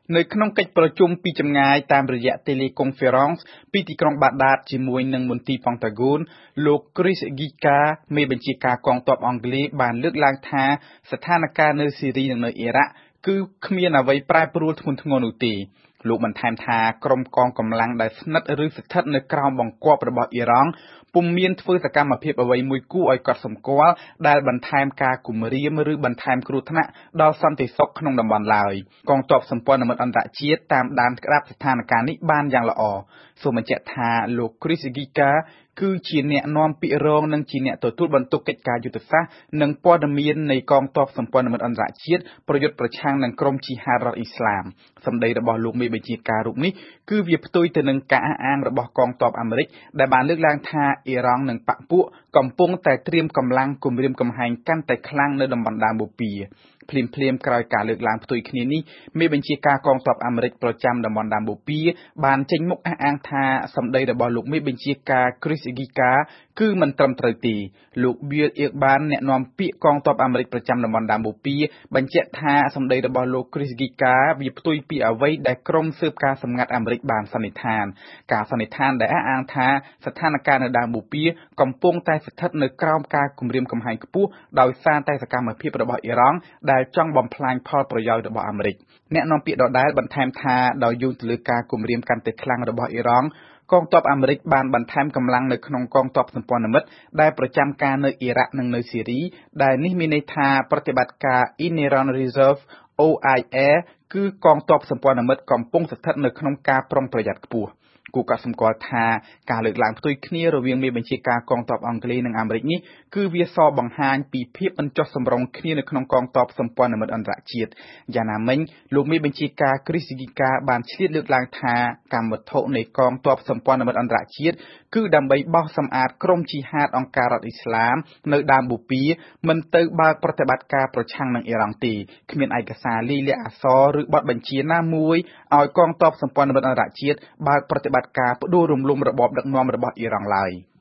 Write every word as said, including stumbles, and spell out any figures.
នៅក្នុងកិច្ចប្រជុំពីចម្ងាយតាមរយៈ Teleconference ពីទីក្រុងបាដាតជាមួយនឹងមន្ទីរ Pentagon លោក Chris Giga មេបញ្ជាការកងទ័ពអង់គ្លេសបានលើកឡើងថាស្ថានភាពនៅស៊ីរីនិងនៅអ៊ីរ៉ាក់គឺគ្មានអ្វីប្រែប្រួលធ្ងន់ធ្ងរនោះទេលោកបន្ថែមថាក្រុមកងកម្លាំងដែលស្និទ្ធឬស្ថិតនៅក្រោមបង្គាប់របស់អ៊ីរ៉ង់ពុំមានធ្វើសកម្មភាពអ្វីមួយគួរឲ្យកត់សម្គាល់ដែលបន្ថែមការគំរាមឬបន្ថែមគ្រោះថ្នាក់ដល់សន្តិសុខក្នុងតំបន់ឡើយកងទ័ពសម្ព័ន្ធមិត្តអន្តរជាតិតាមដានក្តាប់ស្ថានភាពនេះបានយ៉ាងល្អសូមបញ្ជាក់ថាលោក Chris Giga គឺជាអ្នកនាំពាក្យរងនិងជាអ្នកទទួលបន្ទុកកិច្ចការយុទ្ធសាស្ត្រនិងព័ត៌មាននៃកងទ័ពសម្ព័ន្ធមិត្តអន្តរជាតិប្រយុទ្ធប្រឆាំងនឹងក្រុមជីហាតរដ្ឋអ៊ីស្លាមសម្ដីរបស់លោកមេបញ្ជាការរូបនេះគឺវាផ្ទុយទៅនឹងការអះអាងរបស់កងទ័ពអាមេរិកដែលបានលើកឡើងថាអ៊ីរ៉ង់និងបកពួកកំពុងតែត្រៀមកម្លាំងគំរាមកំហែងកាន់តែខ្លាំងនៅតំបន់ដើមបូព៌ាភ្លាមភ្លាមក្រោយការលើកឡើងផ្ទុយគ្នានេះមេបញ្ជាការកងទ័ពអាមេរិកប្រចាំតំបន់ដើមបូព៌ាបានចេញមុខអះអាងថាសម្ដីរបស់លោកមេបញ្ជាការ Chris Giga គឺមិនត្រឹមត្រូវទេលោក Bill Urban អ្នកនាំពាក្យកងទ័ពអាមេរិកប្រចាំតំបន់ដើមបូព៌ាបញ្ជាក់ថាសម្ដីរបស់លោក Chris Giga វាផ្ទុយពីអ្វីដែលក្រុមស៊ើបការសម្ងាត់អាមេរិកបានសន្និដ្ឋានការសន្និដ្ឋានដែលអះអាងថាស្ថានភាពនៅដើមបូព៌ាកំពុងតែស្ថិតនៅក្រោមការគំរាមកំហែងខ្ពស់ដោយសារតែសកម្មភាពរបស់អ៊ីរ៉ង់ដែលចង់បំផ្លាញផលប្រយោជន៍របស់អាមេរិកអ្នកនាំពាក្យដដែលបន្ថែមថាដោយយោងទៅលើការគំរាមកាន់តែខ្លាំងរបស់អ៊ីរ៉ង់កងទ័ពអាមេរិកបានបន្ថែមកម្លាំងនៅក្នុងកងទ័ពសម្ព័ន្ធមិត្តដែលប្រចាំការនៅអ៊ីរ៉ាក់និងនៅស៊ីរីដែលនេះមានន័យថាប្រតិបត្តិការ Inherent Reserve អូ អៃ អេ គឺកងទ័ពសម្ព័ន្ធមិត្តកំពុងស្ថិតនៅក្នុងការប្រុងប្រយ័ត្នខ្ពស់គូកត់សម្គាល់ថាការលើកឡើងផ្ទុយគ្នារវាងមេបញ្ជាការកងទ័ពអង់គ្លេសនិងអាមេរិកនេះគឺវាសបង្ហាញពីភាពមិនចុះសម្រុងគ្នានៅក្នុងកងទ័ពសម្ព័ន្ធមិត្តអន្តរជាតិយ៉ាងណាមិញលោកមេបញ្ជាការ Chris Giga បានឆ្លៀតលើកឡើងថាកម្មវត្ថុនៃកងទ័ពសម្ព័ន្ធមិត្តអន្តរជាតិគឺដើម្បីបោសសម្អាតក្រុមជីហាតអង្គការរដ្ឋអ៊ីស្លាមនៅដើមបូព៌ាមិនទៅបើកប្រតិបត្តិការប្រឆាំងនឹងអ៊ីរ៉ង់ទេគ្មានឯកសារលាយលក្ខណ៍អក្សរឬបទបញ្ជាណាមួយឲ្យកងទ័ពសម្ព័ន្ធមិត្តអន្តរជាតិបើកប្រតិបត្តិការផ្ដួលរំលំរបបដឹកនាំរបស់អ៊ីរ៉ង់ឡើយ